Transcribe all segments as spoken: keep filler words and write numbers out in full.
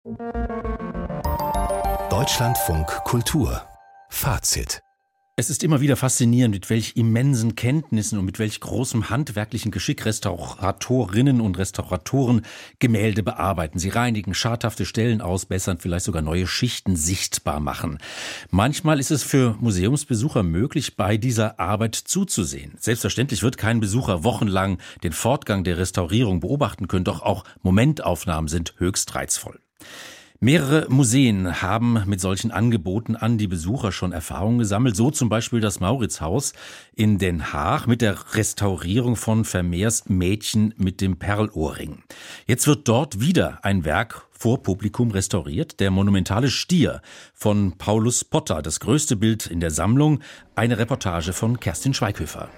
Deutschlandfunk Kultur Fazit. Es ist immer wieder faszinierend, mit welch immensen Kenntnissen und mit welch großem handwerklichen Geschick Restauratorinnen und Restauratoren Gemälde bearbeiten. Sie reinigen schadhafte Stellen ausbessern, vielleicht sogar neue Schichten sichtbar machen. Manchmal ist es für Museumsbesucher möglich, bei dieser Arbeit zuzusehen. Selbstverständlich wird kein Besucher wochenlang den Fortgang der Restaurierung beobachten können, doch auch Momentaufnahmen sind höchst reizvoll. Mehrere Museen haben mit solchen Angeboten an die Besucher schon Erfahrungen gesammelt, so zum Beispiel das Mauritshaus in Den Haag mit der Restaurierung von Vermeers Mädchen mit dem Perlohrring. Jetzt wird dort wieder ein Werk vor Publikum restauriert, der monumentale Stier von Paulus Potter, das größte Bild in der Sammlung, eine Reportage von Kerstin Schweighöfer.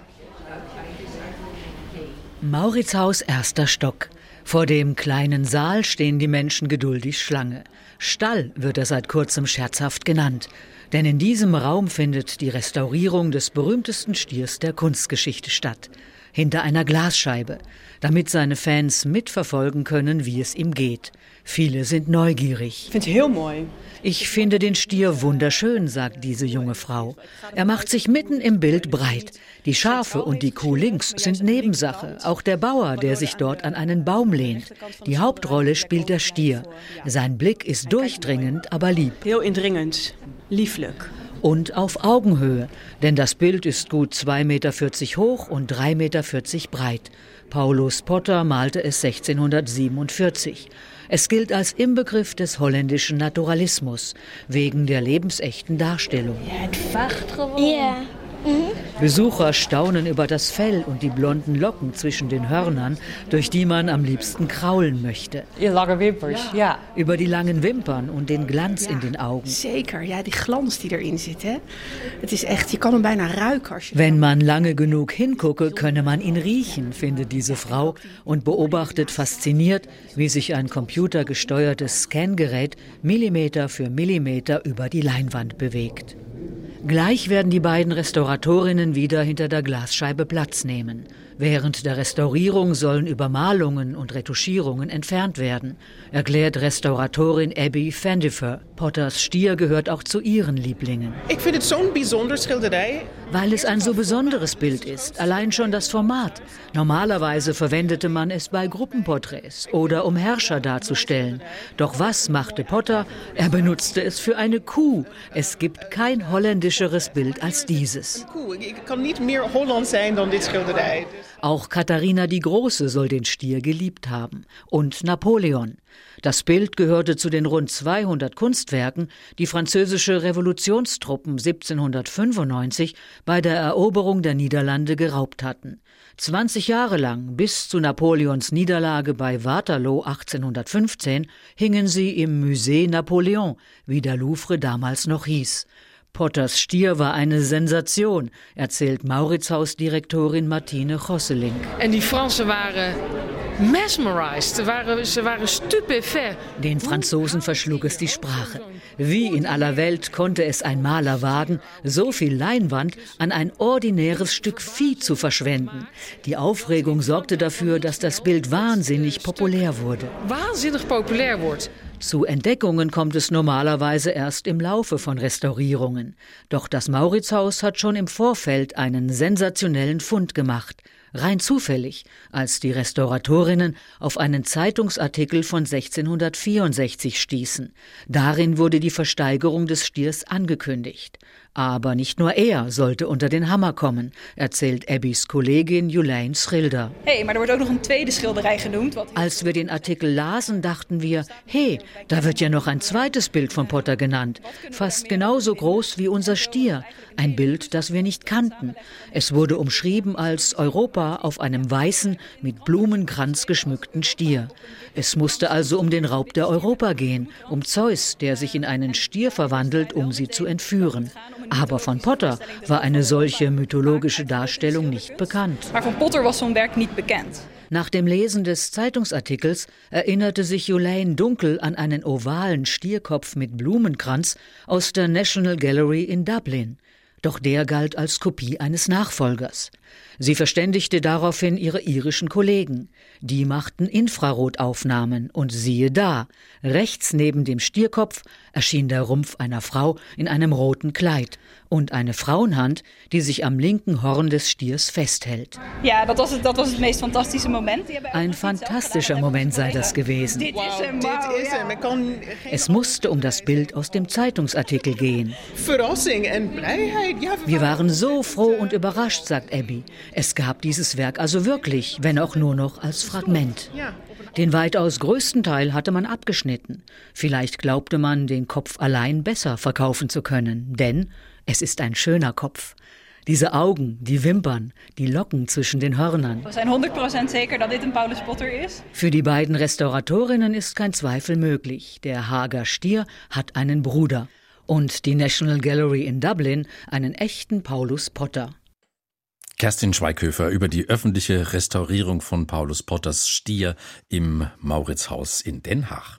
Mauritshaus, erster Stock. Vor dem kleinen Saal stehen die Menschen geduldig Schlange. Stall wird er seit kurzem scherzhaft genannt. Denn in diesem Raum findet die Restaurierung des berühmtesten Stiers der Kunstgeschichte statt. Hinter einer Glasscheibe, damit seine Fans mitverfolgen können, wie es ihm geht. Viele sind neugierig. Ich finde es heel mooi. Ich finde den Stier wunderschön, sagt diese junge Frau. Er macht sich mitten im Bild breit. Die Schafe und die Kuh links sind Nebensache. Auch der Bauer, der sich dort an einen Baum lehnt. Die Hauptrolle spielt der Stier. Sein Blick ist durchdringend, aber lieb. Heel indringend, lieflijk. Und auf Augenhöhe, denn das Bild ist gut zwei Meter vierzig hoch und drei Meter vierzig breit. Paulus Potter malte es sechzehnhundertsiebenundvierzig. Es gilt als Inbegriff des holländischen Naturalismus, wegen der lebensechten Darstellung. Ja, het vacht gewoon. Ja. Mhm. Besucher staunen über das Fell und die blonden Locken zwischen den Hörnern, durch die man am liebsten kraulen möchte. Je lange wimpers, ja. ja. Über die langen Wimpern und den Glanz ja, in den Augen. Zeker, ja, die glans die erin zit, hè. Het is echt, je kan hem bijna ruiken als je... Wenn man lange genug hingucke, könne man ihn riechen, findet diese Frau und beobachtet fasziniert, wie sich ein computergesteuertes Scangerät Millimeter für Millimeter über die Leinwand bewegt. Gleich werden die beiden Restauratorinnen wieder hinter der Glasscheibe Platz nehmen. Während der Restaurierung sollen Übermalungen und Retuschierungen entfernt werden, erklärt Restauratorin Abby Vandiver. Potters Stier gehört auch zu ihren Lieblingen. Ich finde es zo'n bijzonder schilderij. Weil es ein so besonderes Bild ist, allein schon das Format. Normalerweise verwendete man es bei Gruppenporträts oder um Herrscher darzustellen. Doch was machte Potter? Er benutzte es für eine Kuh. Es gibt kein holländischeres Bild als dieses. Ik kan niet meer Holland zijn dan dit schilderij. Auch Katharina die Große soll den Stier geliebt haben. Und Napoleon. Das Bild gehörte zu den rund zweihundert Kunstwerken, die französische Revolutionstruppen siebzehnhundertfünfundneunzig bei der Eroberung der Niederlande geraubt hatten. zwanzig Jahre lang, bis zu Napoleons Niederlage bei Waterloo achtzehnhundertfünfzehn, hingen sie im Musée Napoleon, wie der Louvre damals noch hieß. Potters Stier war eine Sensation, erzählt Mauritshausdirektorin Martine Gosselink. En die Fransen waren mesmerized, ze waren, ze waren stupéfait. Den Franzosen verschlug es die Sprache. Wie in aller Welt konnte es ein Maler wagen, so viel Leinwand an ein ordinäres Stück Vieh zu verschwenden. Die Aufregung sorgte dafür, dass das Bild wahnsinnig populär wurde. Wahnsinnig populär wordt. Zu Entdeckungen kommt es normalerweise erst im Laufe von Restaurierungen. Doch das Mauritshaus hat schon im Vorfeld einen sensationellen Fund gemacht. Rein zufällig, als die Restauratorinnen auf einen Zeitungsartikel von sechzehnhundertvierundsechzig stießen. Darin wurde die Versteigerung des Stiers angekündigt. Aber nicht nur er sollte unter den Hammer kommen, erzählt Abbys Kollegin Jolijn Schilder. Hey, maar er wordt ook nog een tweede schilderij genoemd. Wat... Als wir den Artikel lasen, dachten wir, hey, da wird ja noch ein zweites Bild von Potter genannt. Fast genauso groß wie unser Stier. Ein Bild, das wir nicht kannten. Es wurde umschrieben als Europa auf einem weißen, mit Blumenkranz geschmückten Stier. Es musste also um den Raub der Europa gehen, um Zeus, der sich in einen Stier verwandelt, um sie zu entführen. Aber von Potter war eine solche mythologische Darstellung nicht bekannt. Maar van Potter was zo'n werk niet bekend. Nach dem Lesen des Zeitungsartikels erinnerte sich Jolijn dunkel an einen ovalen Stierkopf mit Blumenkranz aus der National Gallery in Dublin. Doch der galt als Kopie eines Nachfolgers. Sie verständigte daraufhin ihre irischen Kollegen. Die machten Infrarotaufnahmen und siehe da, rechts neben dem Stierkopf erschien der Rumpf einer Frau in einem roten Kleid und eine Frauenhand, die sich am linken Horn des Stiers festhält. Ja, dat was het, dat was het meest fantastische Moment. Ein fantastischer Moment sei das gewesen. Wow, dit is hem. Ik kan geen Es musste um das Bild aus dem Zeitungsartikel gehen. verrassing en blijheid. Ja, Wir waren so froh und überrascht, sagt Abby. Es gab dieses Werk also wirklich, wenn auch nur noch als Fragment. ja. Den weitaus größten Teil hatte man abgeschnitten. Vielleicht glaubte man, den Kopf allein besser verkaufen zu können, denn es ist ein schöner Kopf. Diese Augen, die Wimpern, die Locken zwischen den Hörnern. We zijn honderd procent zeker dat dit een Paulus Potter is. Für die beiden Restauratorinnen ist kein Zweifel möglich. Der Haager Stier hat einen Bruder und die National Gallery in Dublin einen echten Paulus Potter. Kerstin Schweighöfer über die öffentliche Restaurierung von Paulus Potters Stier im Mauritshaus in Den Haag.